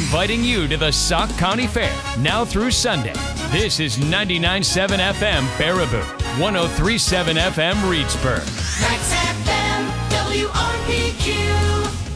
inviting you to the Sauk County Fair, now through Sunday. This is 99.7 FM Baraboo, 103.7 FM Reedsburg. Max FM, WRPQ.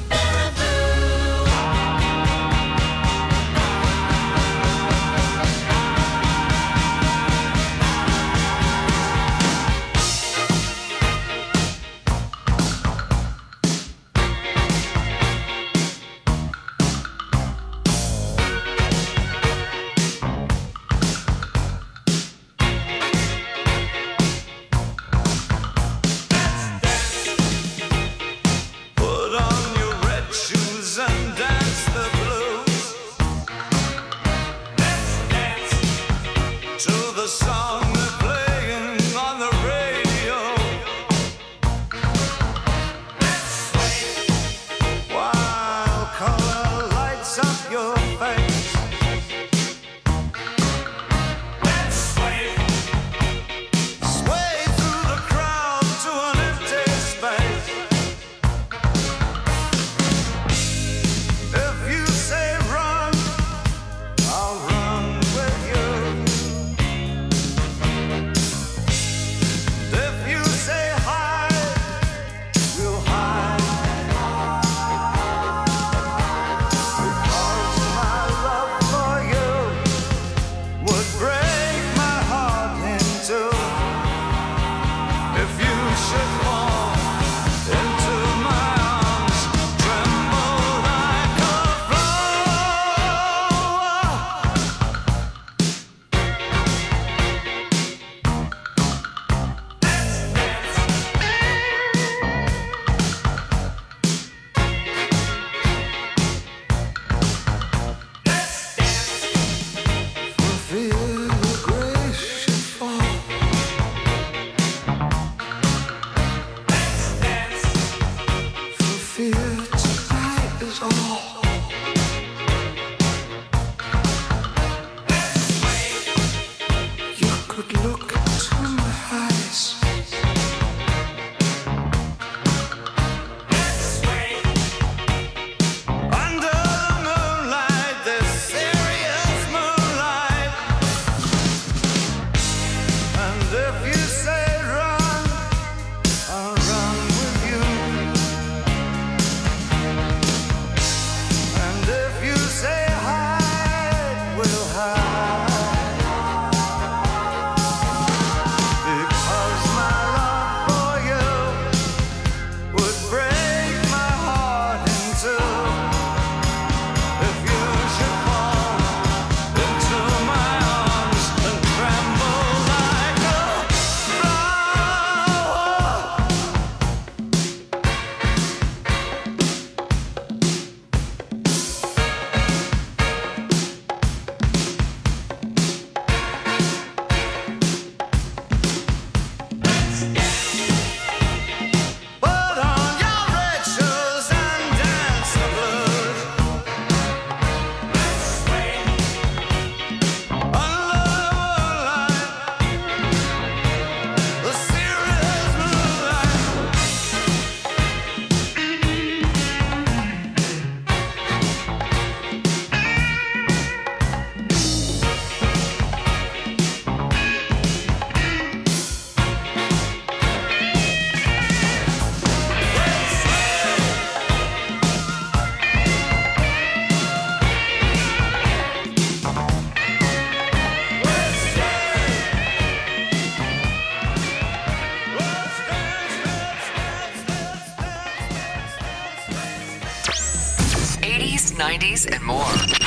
And more.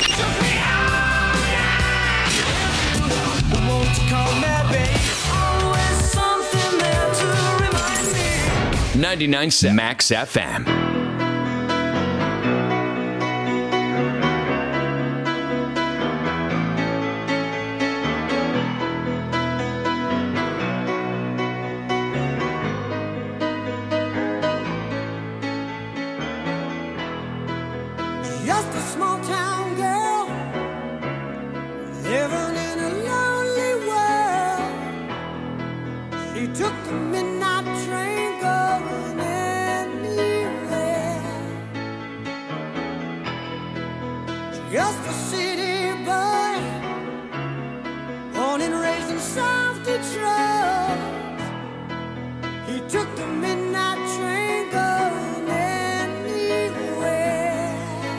99.7 Max FM. Took the midnight train going anywhere. raised in South Detroit. He took the midnight train going anywhere.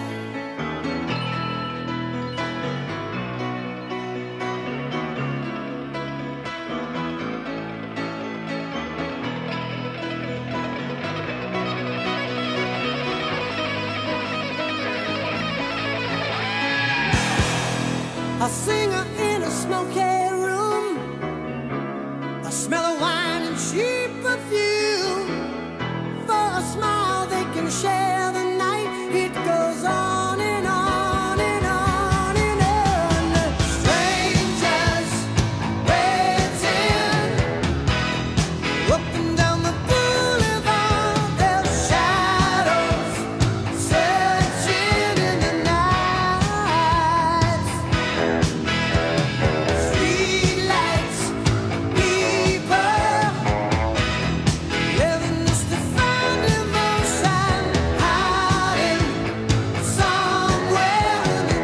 A singer in a smoky room, a smell of wine and cheap perfume. For a smile they can share the night. It goes on and on and on and on. Strangers waiting up and down the boulevard. Their shadows searching in the night. Streetlights, people living just to find emotion, hiding somewhere in the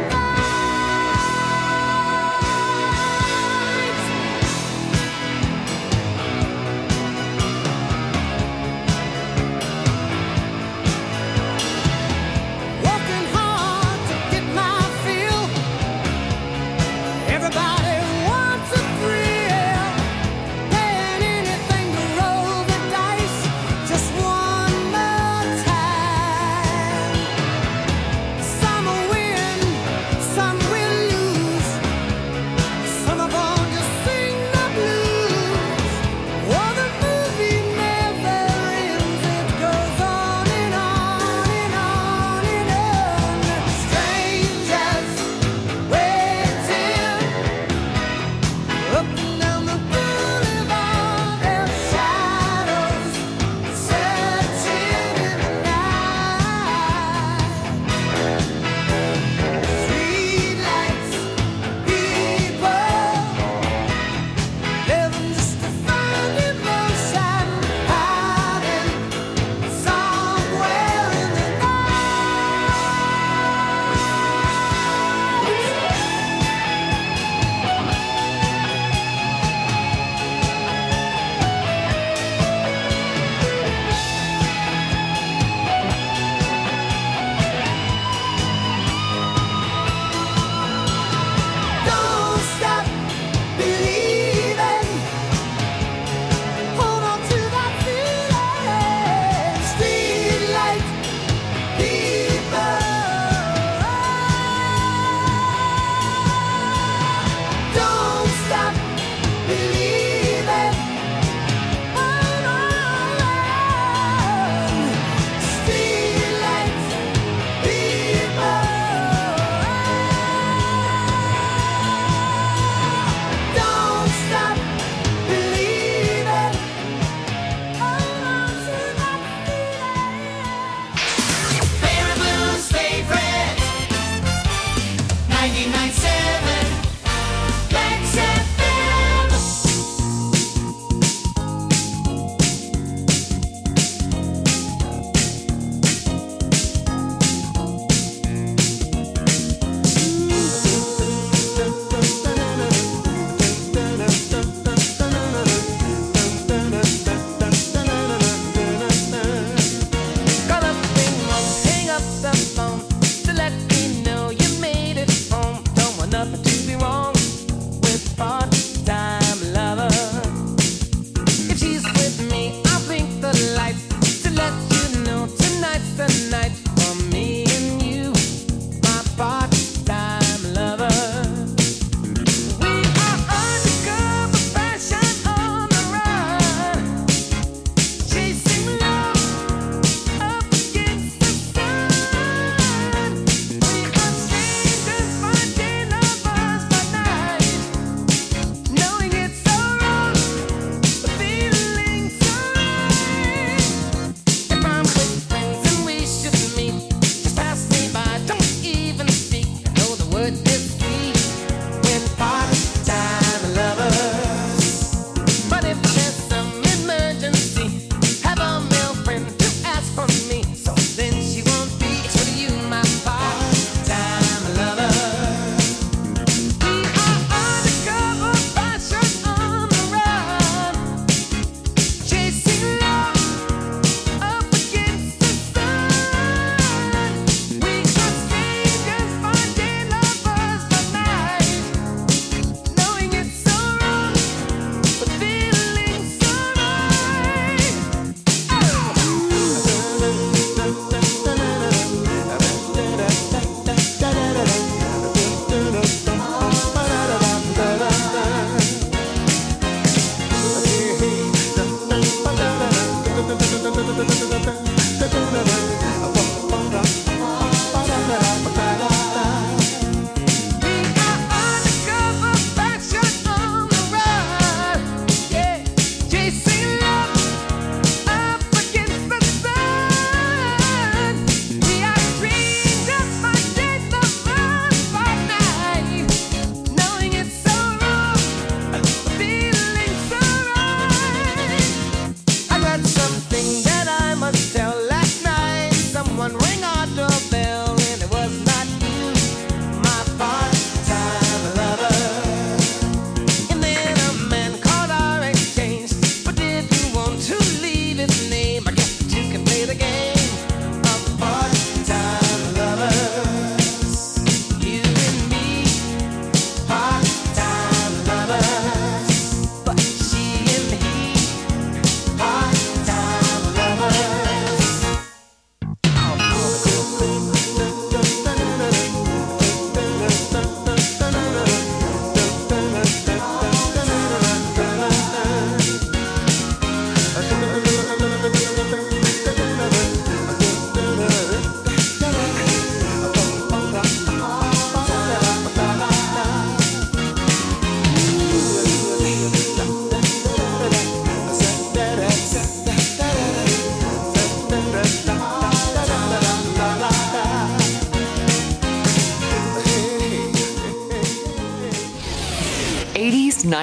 working hard to get my fill. Everybody wants a thrill, paying anything to roll the dice just one more time. Some will win, some will lose. Some are born to sing the blues. Oh, the movie never ends. It goes on and on and on and on. Strangers waiting up and down the boulevard. Their shadows searching in the night. Streetlights, people living just to find emotion, hiding somewhere in the night.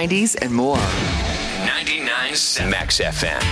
90s, and more. 99.7 Max FM.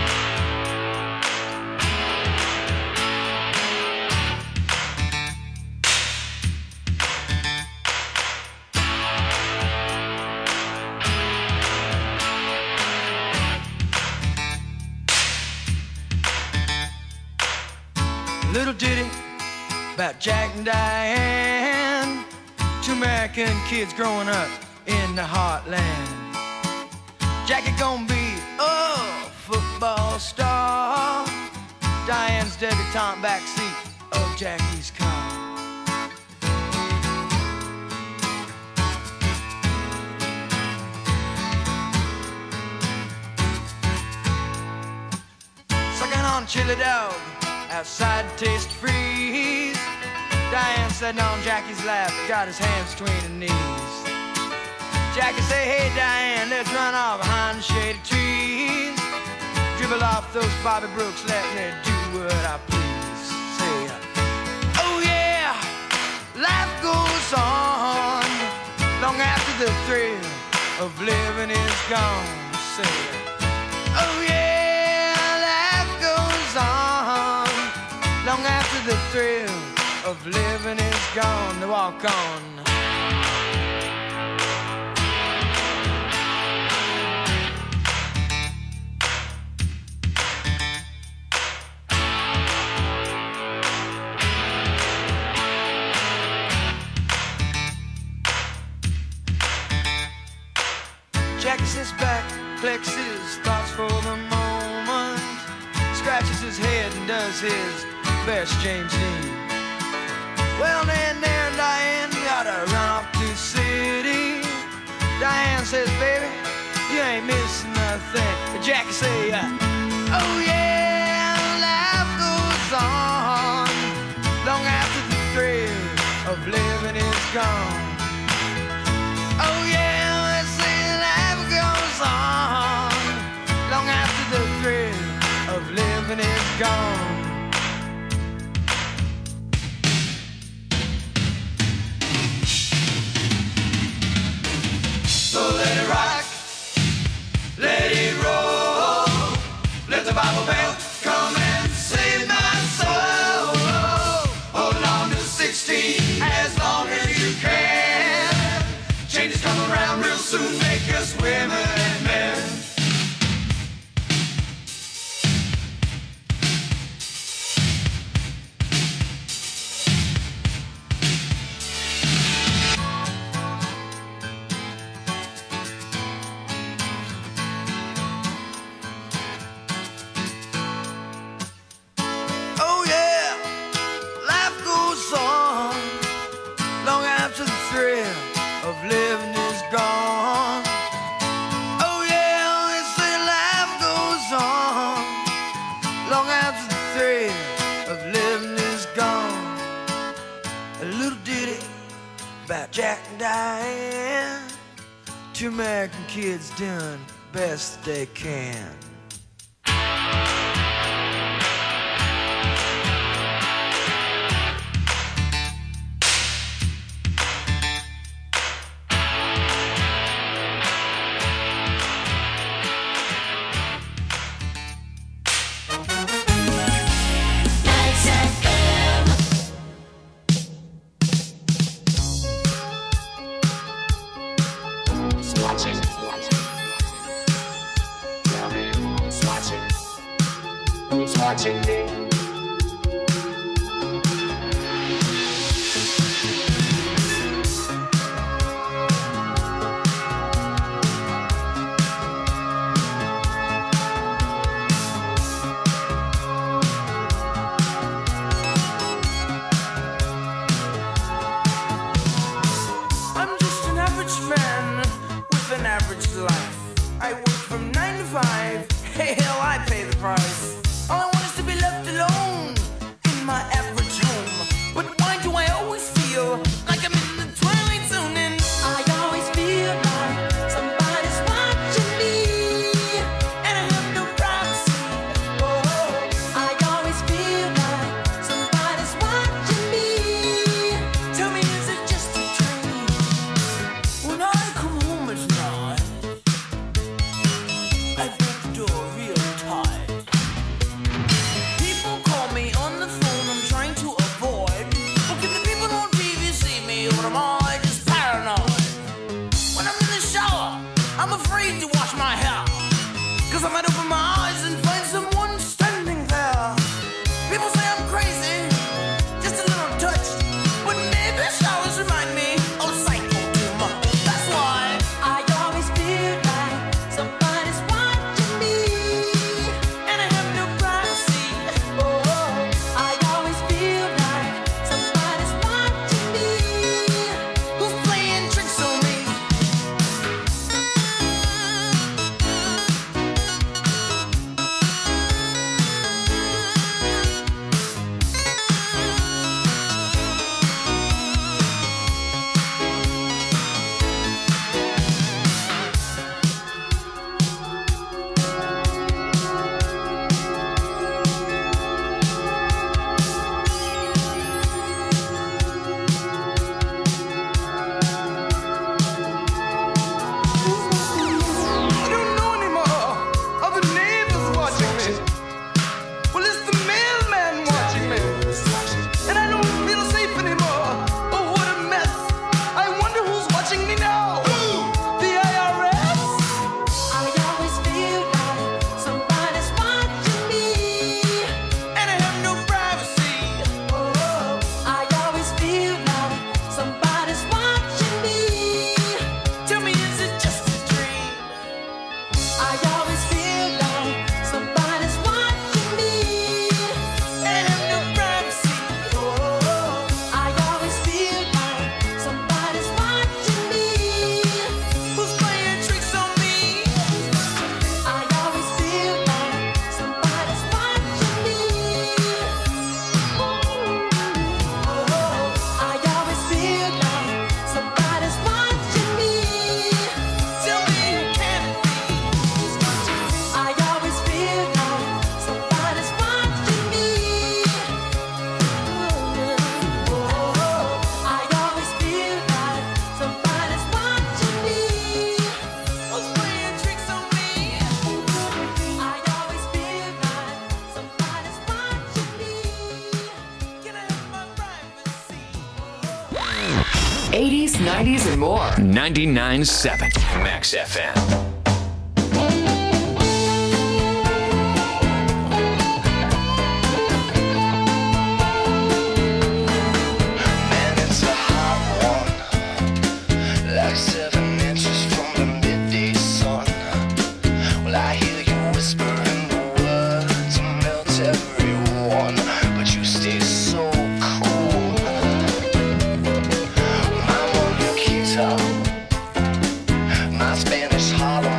Little ditty about Jack and Diane, two American kids growing up in the heartland. Jackie gonna be a football star, Diane's debutante backseat of Jackie's car. Sucking on chili dog outside Taste Freeze, Diane sitting on Jackie's lap, got his hands between her knees. Jackie say, hey Diane, let's run off behind the shady trees. Dribble off those Bobby Brooks, let me do what I please. Say, oh yeah, life goes on long after the thrill of living is gone. Say, oh yeah, life goes on long after the thrill of living is gone. To walk on. Jackie sits back, collects his thoughts for the moment, scratches his head and does his best James Dean. Well, then there and Diane gotta run off to the city. Diane says, baby, you ain't missing nothing. But Jackie say, oh yeah, life goes on long after the thrill of living is gone. Oh yeah, let's say life goes on long after the thrill of living is gone. So let it rock, let it roll, let the Bible belt come and save my soul. Holding on to 16 as long as you can. Changes come around real soon, make us women and men. Oh yeah, life goes on long after the thrill of living is gone. Oh yeah, they say life goes on long after the thrill of living is gone. A little ditty about Jack and Diane, two American kids doing best they can. Watching me. I'm just an average man with an average life. I work from 9 to 5. Hey, hell, I pay the price. All I want is to be left alone in my average home. But why do I always feel like I'm in the twilight zone? And I always feel like somebody's watching me, and I have no privacy. Oh, I always feel like somebody's watching me. tell me, is it just a dream? When I come home at night, I'm afraid to wash my hair, 'cause I might open my eyes and find someone standing there. People say I'm crazy, just a little touched, but maybe showers remind me of psycho too much. That's why I always feel like somebody's watching me, and I have no privacy. oh, I always feel like somebody's watching me. Who's playing tricks on me? I don't know anymore. Are the neighbors watching me? Well, it's the mailman watching me. And I don't feel safe anymore. Oh, what a mess. I wonder who's watching me now. The IRS? I always feel like somebody's watching me, And I have no privacy. oh, I always feel like somebody's watching me. Tell me, is it just a dream? I always feel like somebody's watching me. And I have no privacy. Oh, I always feel like somebody's watching me. Who's playing tricks on me? I always feel like somebody's watching me. Oh, I always feel like somebody's watching me. Tell me, can it be? I always feel like somebody's watching me. I always feel like somebody's watching me. Who's playing tricks on me? I always feel like somebody's watching me. Can I have my privacy? 80s, 90s, and more. 99.7 Max FM. Man, it's a hot one, like 7 inches from the midday sun. Well, I hear you whispering the words to melt everyone, but you stay so cool. I'm on your guitar, my Spanish Harlem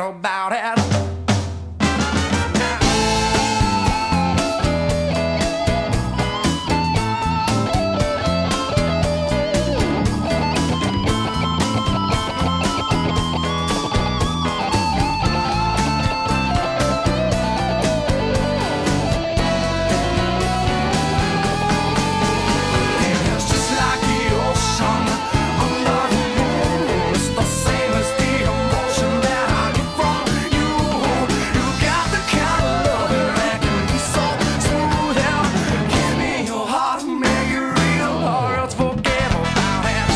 about it. It's just like the ocean under the moon. It's the same as the emotion that I get from you. You got the kind of love that can be so smooth. And give me your heart, make it real, or else forget about it.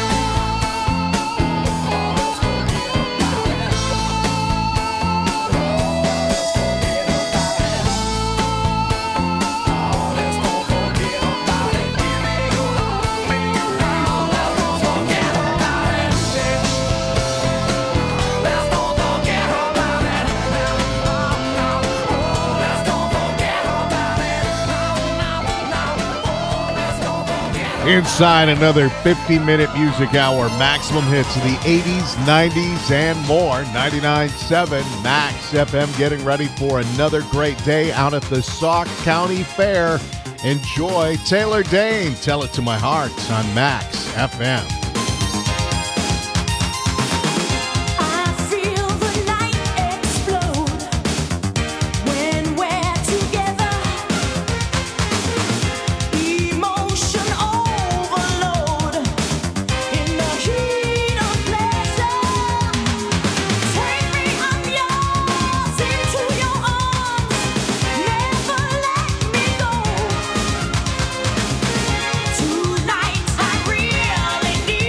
Inside another 50-minute music hour, maximum hits of the 80s, 90s, and more. 99.7 Max FM getting ready for another great day out at the Sauk County Fair. Enjoy Taylor Dane, Tell It to My Heart on Max FM. I feel the night explode when we're together. Emotion overload in the heat of pleasure. Take me, I'm yours, into your arms. Never let me go. Tonight I really need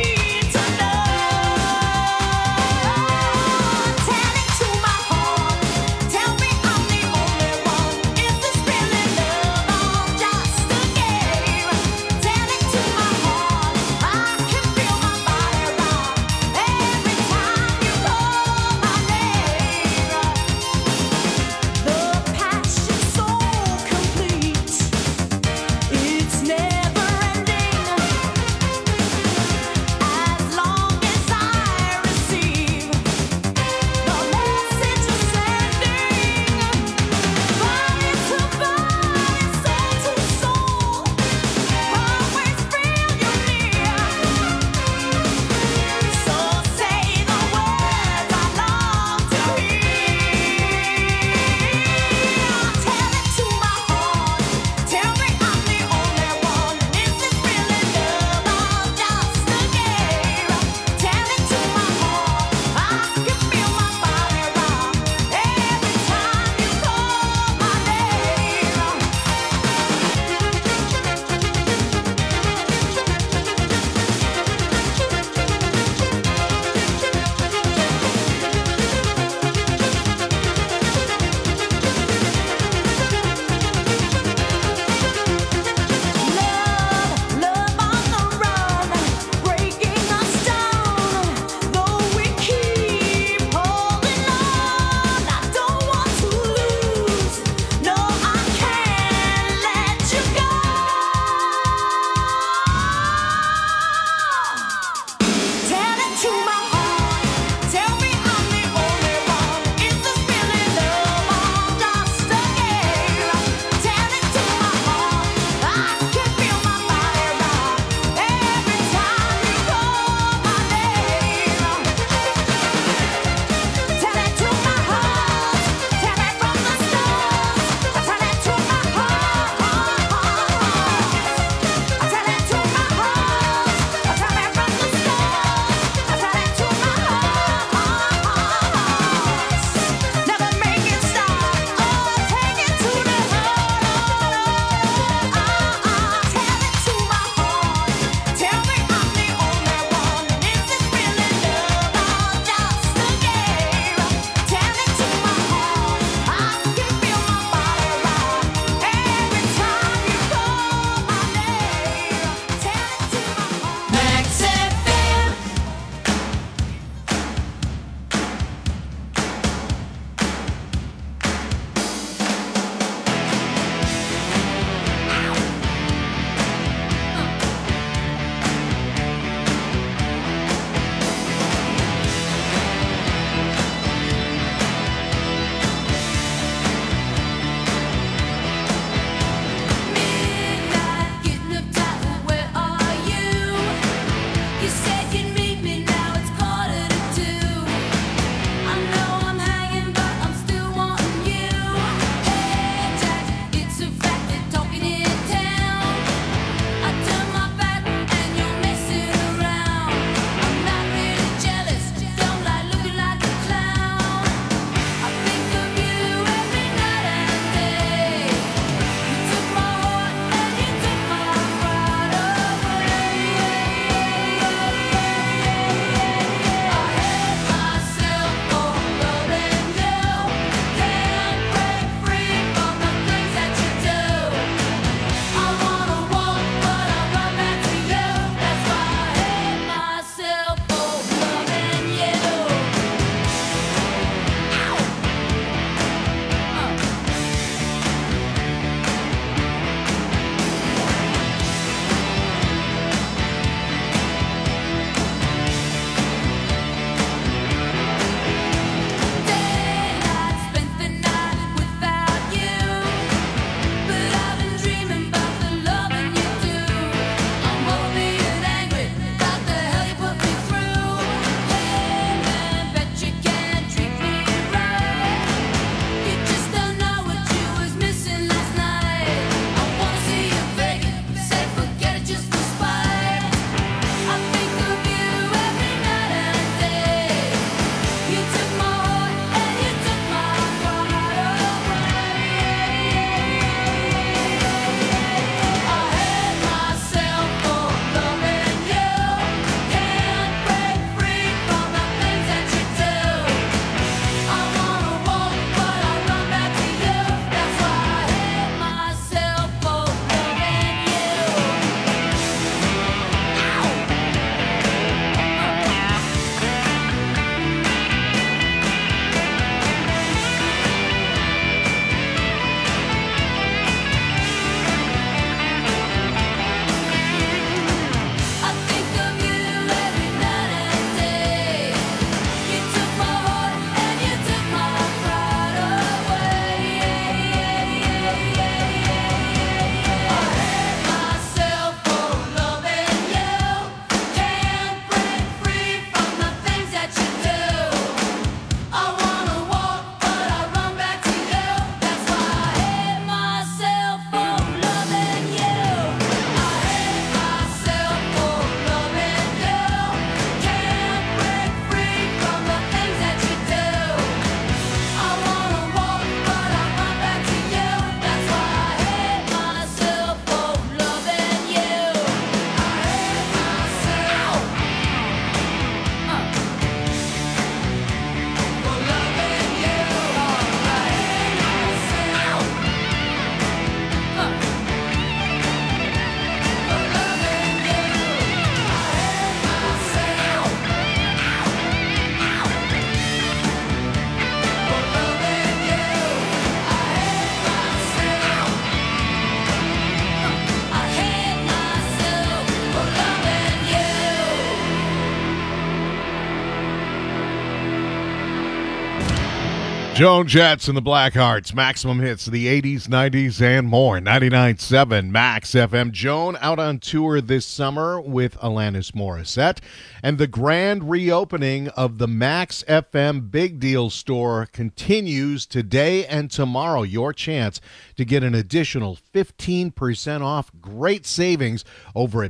Joan Jett and the Blackhearts, maximum hits of the 80s, 90s, and more. 99.7 Max FM. Joan out on tour this summer with Alanis Morissette. And the grand reopening of the Max FM Big Deal store continues today and tomorrow. Your chance to get an additional 15% off. Great savings over at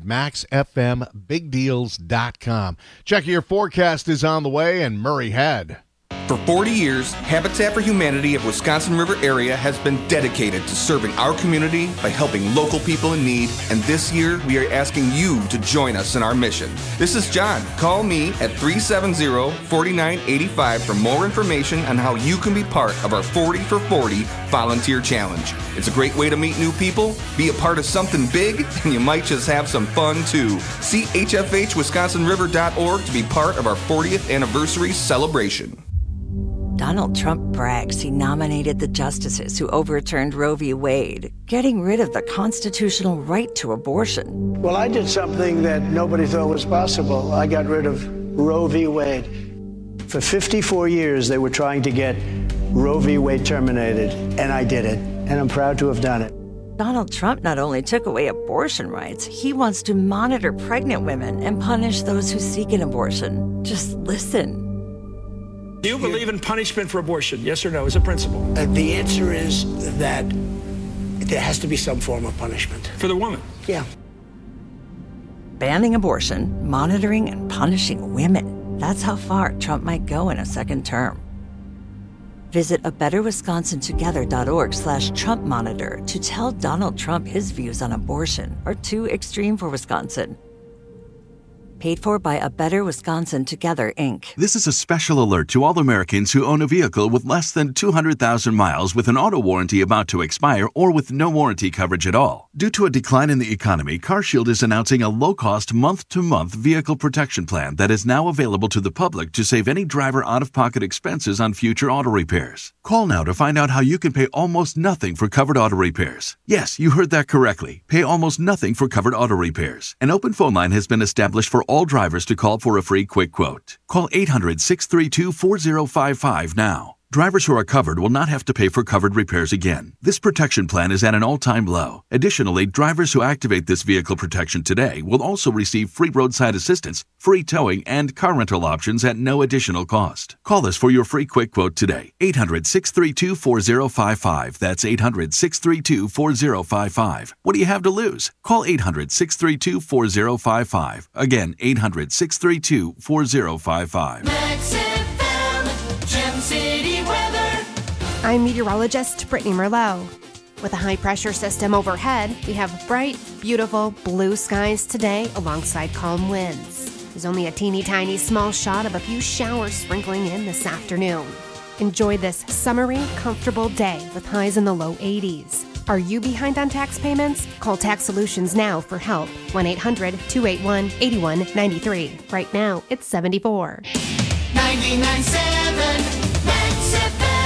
maxfmbigdeals.com. Check your forecast is on the way, and Murray Head. For 40 years, Habitat for Humanity of Wisconsin River area has been dedicated to serving our community by helping local people in need, and this year we are asking you to join us in our mission. This is John. Call me at 370-4985 for more information on how you can be part of our 40 for 40 volunteer challenge. It's a great way to meet new people, be a part of something big, and you might just have some fun too. See hfhwisconsinriver.org to be part of our 40th anniversary celebration. Donald Trump brags he nominated the justices who overturned Roe v. Wade, getting rid of the constitutional right to abortion. Well, I did something that nobody thought was possible. I got rid of Roe v. Wade. For 54 years, they were trying to get Roe v. Wade terminated, and I did it, and I'm proud to have done it. Donald Trump not only took away abortion rights, he wants to monitor pregnant women and punish those who seek an abortion. Just listen. Do you believe in punishment for abortion? Yes or no, as a principle? The answer is that there has to be some form of punishment. For the woman? Yeah. Banning abortion, monitoring and punishing women. That's how far Trump might go in a second term. Visit abetterwisconsintogether.org/Trump monitor to tell Donald Trump his views on abortion are too extreme for Wisconsin. Paid for by A Better Wisconsin Together, Inc. This is a special alert to all Americans who own a vehicle with less than 200,000 miles with an auto warranty about to expire or with no warranty coverage at all. Due to a decline in the economy, CarShield is announcing a low-cost month-to-month vehicle protection plan that is now available to the public to save any driver out-of-pocket expenses on future auto repairs. Call now to find out how you can pay almost nothing for covered auto repairs. Yes, you heard that correctly. Pay almost nothing for covered auto repairs. An open phone line has been established for all drivers to call for a free quick quote. Call 800-632-4055 now. Drivers who are covered will not have to pay for covered repairs again. This protection plan is at an all-time low. Additionally, drivers who activate this vehicle protection today will also receive free roadside assistance, free towing, and car rental options at no additional cost. Call us for your free quick quote today. 800-632-4055. That's 800-632-4055. What do you have to lose? Call 800-632-4055. Again, 800-632-4055. Max FM, Gem City weather. I'm meteorologist Brittany Merlot. With a high-pressure system overhead, we have bright, beautiful blue skies today alongside calm winds. There's only a teeny-tiny small shot of a few showers sprinkling in this afternoon. Enjoy this summery, comfortable day with highs in the low 80s. Are you behind on tax payments? Call Tax Solutions now for help. 1-800-281-8193. Right now, it's 74. 99.7 Max FM.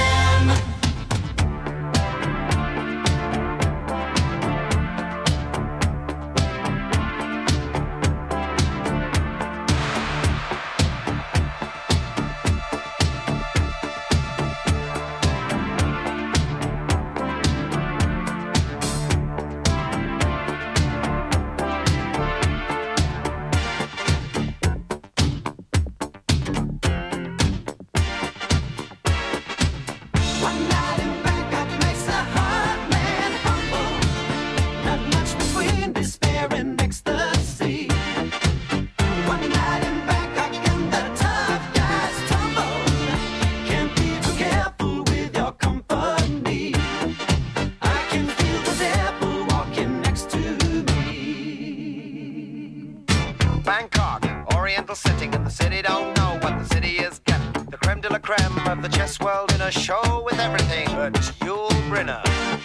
Bangkok, Oriental sitting in the city, don't know what the city is getting. The creme de la creme of the chess world in a show with everything but Yul Brynner.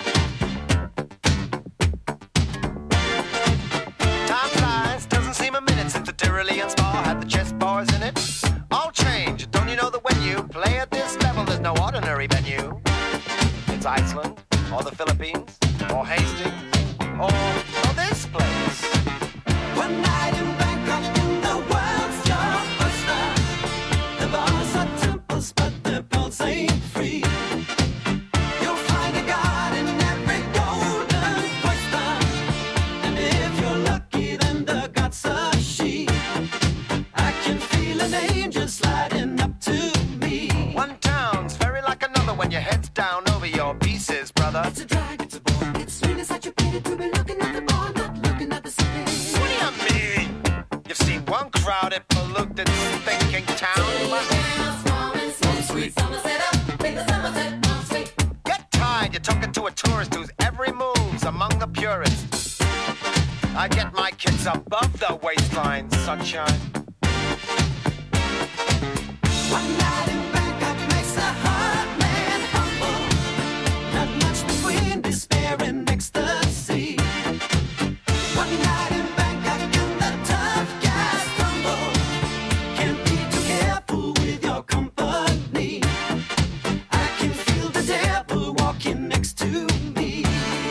Time flies, doesn't seem a minute since the Tyrolean Spa had the chess bars in it. All change, don't you know that when you play at this level, there's no ordinary venue? It's Iceland, or the Philippines, or Hastings, or this place. One night in Bangkok in the world's your oyster. The bars are temples, but the pulse ain't free. crowded, polluted, thinking town. Get tired, you're talking to a tourist whose every move's among the purists. I get my kids above the waistline, sunshine. One night in Bangkok makes a hard man humble. Not much between despair and ecstasy. One night in Bangkok and the tough guys crumble. Can't be too careful with your company. I can feel the devil walking next to me.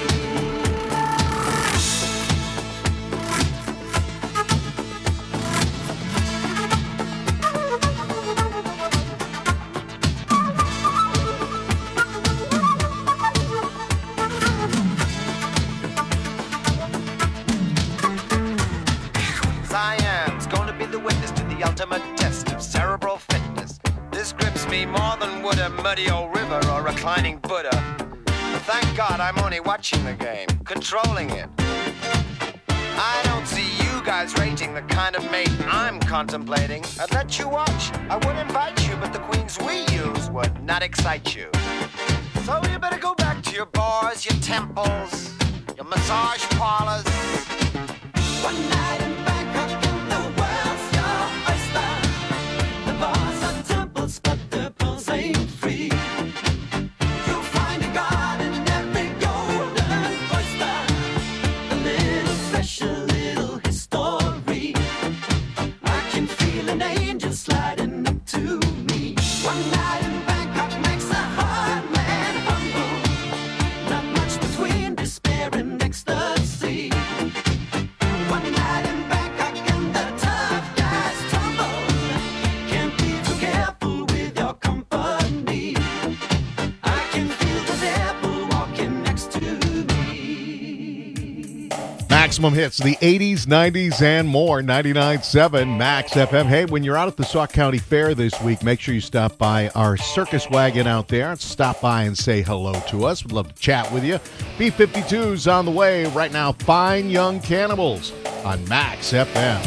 Cyan's going to be the witness to the ultimate test of cerebral fitness. This grips me more than would a muddy old river or a reclining Buddha. But thank God I'm only watching the game, controlling it. I don't see you guys rating the kind of mate I'm contemplating. I'd let you watch, I would invite you, but the queens we use would not excite you. So you better go back to your bars, your temples, your massage parlors. One night in Bangkok and the world's your oyster. The bars are temples, but the pearls ain't free. You'll find a god in every golden oyster. A little fresh, a little history. I can feel an angel sliding up to me. One night in Bangkok makes a hard man humble. Not much between despair and ecstasy. One night in Bangkok and the tough guys tumble. Can't be too careful with your company. I can feel the devil walking next to me. Maximum hits, the 80s, 90s, and more. 99.7 Max FM. Hey, when you're out at the Sauk County Fair this week, make sure you stop by our circus wagon out there. Stop by and say hello to us. We'd love to chat with you. B-52's on the way. Right now, Fine Young Cannibals on Max FM.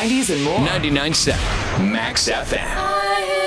90s and more. 99.7 Max FM.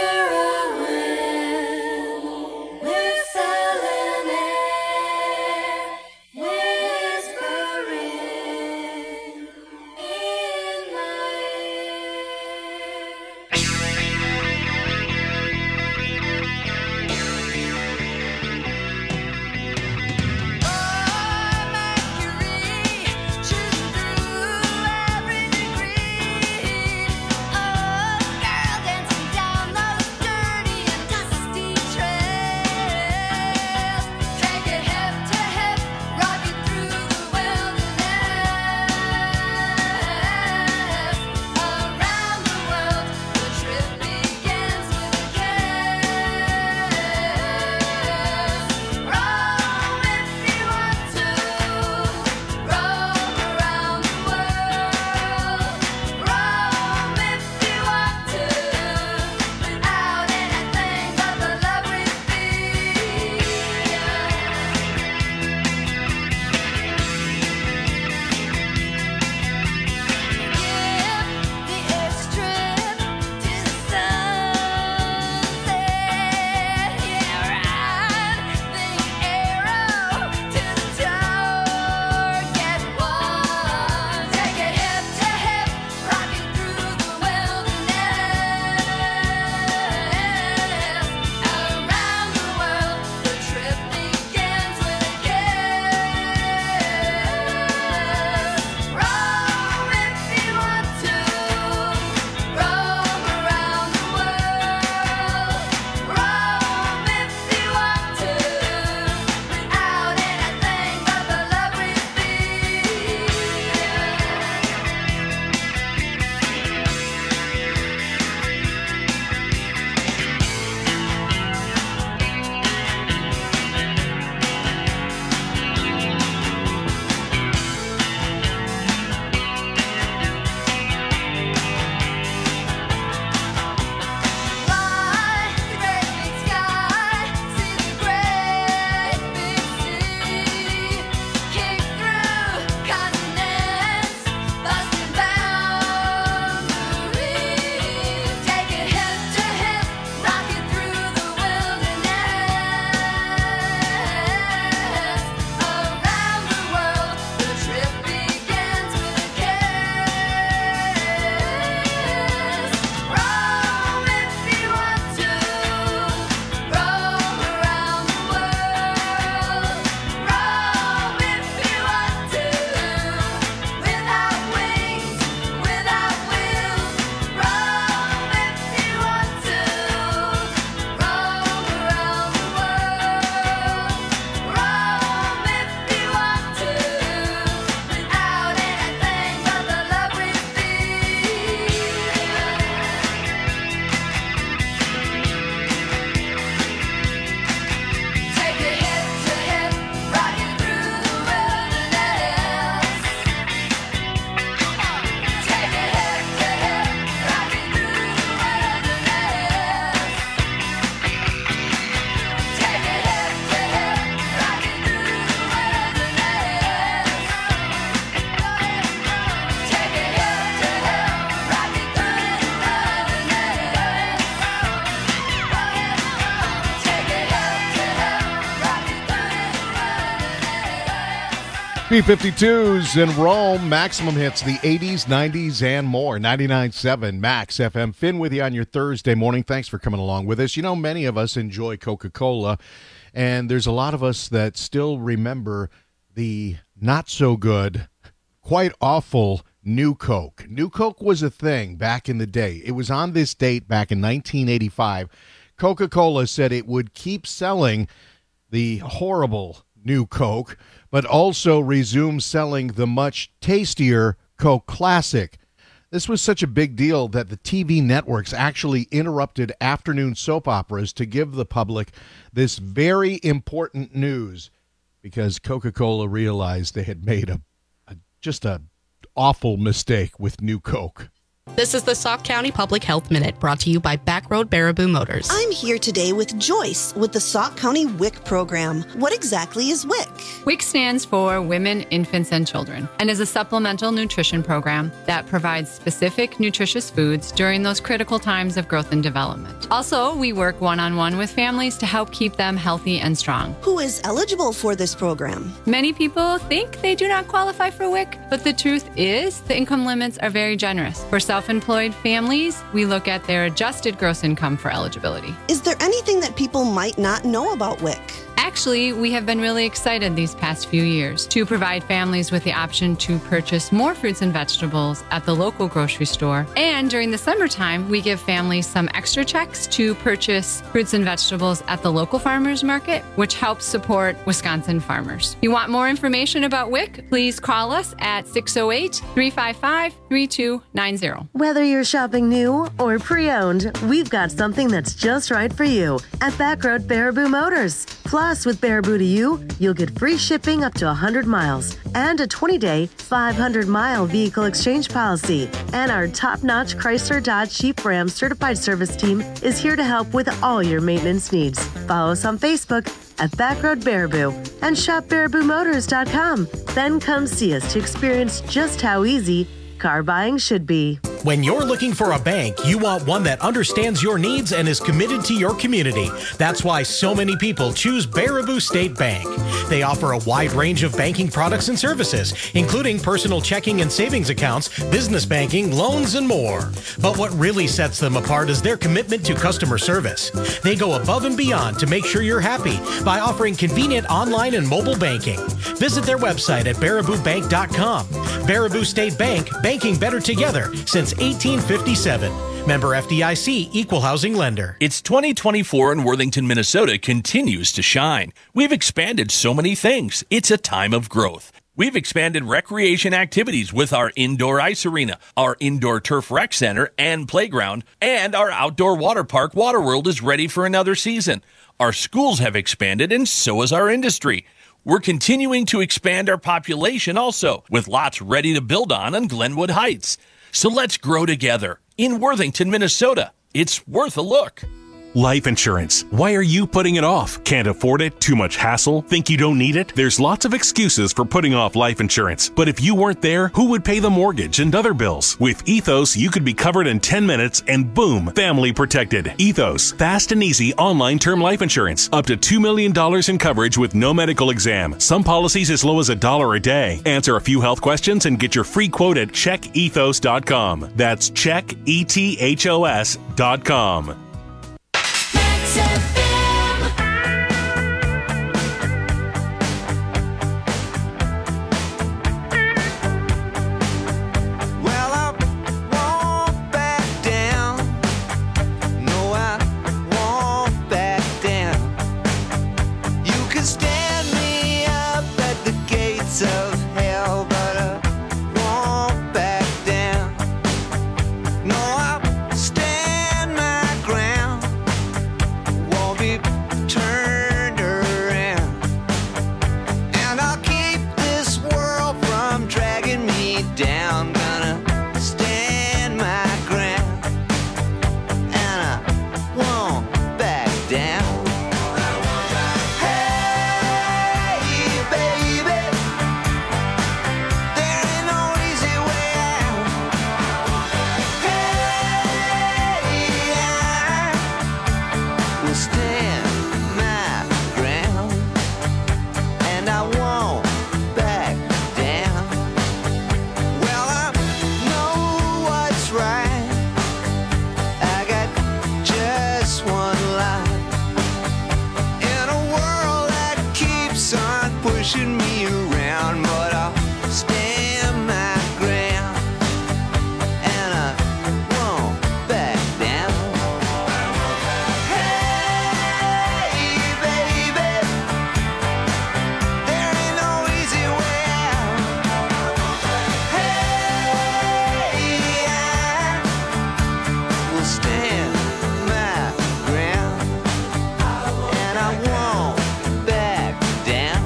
B-52s in Rome, maximum hits, the 80s, 90s, and more. 99.7 Max FM. Finn with you on your Thursday morning. Thanks for coming along with us. You know, many of us enjoy Coca-Cola, and there's a lot of us that still remember the not-so-good, quite awful New Coke. New Coke was a thing back in the day. It was on this date back in 1985. Coca-Cola said it would keep selling the horrible New Coke, but also resume selling the much tastier Coke Classic. This was such a big deal that the TV networks actually interrupted afternoon soap operas to give the public this very important news because Coca-Cola realized they had made a awful mistake with New Coke. This is the Sauk County Public Health Minute, brought to you by Backroad Baraboo Motors. I'm here today with Joyce with the Sauk County WIC program. What exactly is WIC? WIC stands for Women, Infants, and Children and is a supplemental nutrition program that provides specific nutritious foods during those critical times of growth and development. Also, we work one-on-one with families to help keep them healthy and strong. Who is eligible for this program? Many people think they do not qualify for WIC, but the truth is the income limits are very generous. For self-employed families, we look at their adjusted gross income for eligibility. Is there anything that people might not know about WIC? Actually, we have been really excited these past few years to provide families with the option to purchase more fruits and vegetables at the local grocery store. And during the summertime, we give families some extra checks to purchase fruits and vegetables at the local farmers market, which helps support Wisconsin farmers. If you want more information about WIC, please call us at 608-355-3290. Whether you're shopping new or pre-owned, we've got something that's just right for you at Backroad Baraboo Motors. Plus, with Baraboo to You, you'll get free shipping up to 100 miles and a 20-day, 500-mile vehicle exchange policy. And our top-notch Chrysler Dodge Jeep Ram certified service team is here to help with all your maintenance needs. Follow us on Facebook at Backroad Baraboo and shop BarabooMotors.com. Then come see us to experience just how easy car buying should be. When you're looking for a bank, you want one that understands your needs and is committed to your community. That's why so many people choose Baraboo State Bank. They offer a wide range of banking products and services, including personal checking and savings accounts, business banking, loans, and more. But what really sets them apart is their commitment to customer service. They go above and beyond to make sure you're happy by offering convenient online and mobile banking. Visit their website at baraboobank.com. Baraboo State Bank, banking better together since 1857. Member FDIC, Equal Housing Lender. It's 2024 and Worthington, Minnesota continues to shine. We've expanded so many things. It's a time of growth. We've expanded recreation activities with our indoor ice arena, our indoor turf rec center and playground, and our outdoor water park, Waterworld, is ready for another season. Our schools have expanded, and so has our industry. We're continuing to expand our population also, with lots ready to build on Glenwood Heights. So let's grow together. In Worthington, Minnesota, it's worth a look. Life insurance. Why are you putting it off? Can't afford it? Too much hassle? Think you don't need it? There's lots of excuses for putting off life insurance. But if you weren't there, who would pay the mortgage and other bills? With Ethos, you could be covered in 10 minutes and boom, family protected. Ethos, fast and easy online term life insurance. Up to $2 million in coverage with no medical exam. Some policies as low as $1 a day. Answer a few health questions and get your free quote at checkethos.com. That's checkethos.com. Well, I won't back down. No, I won't back down. You can stand me up at the gates of hell, but I won't back down. No, I'll stand my ground. Won't be turned around. And I'll keep this world from dragging me down. Gonna stand my ground. And I won't back down. Hey, baby, there ain't no easy way out. Hey, I will stand my ground, and I won't back down. Well, I know what's right. I got just one life in a world that keeps on pushing me around, but I'll stand my ground, and I won't back down. Hey, baby, there ain't no easy way out. Hey, I will stand my ground, and I won't back down.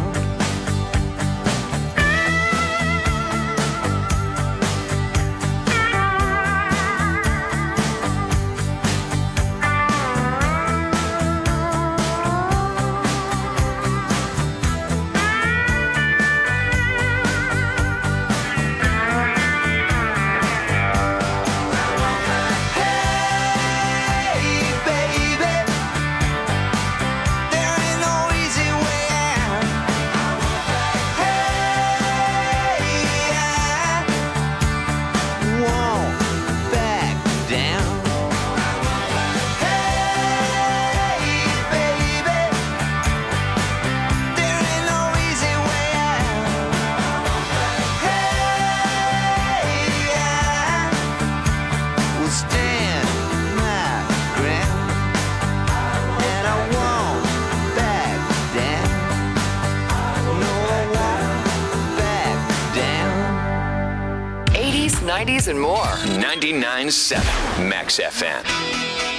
90s, and more. 99.7 Max FM.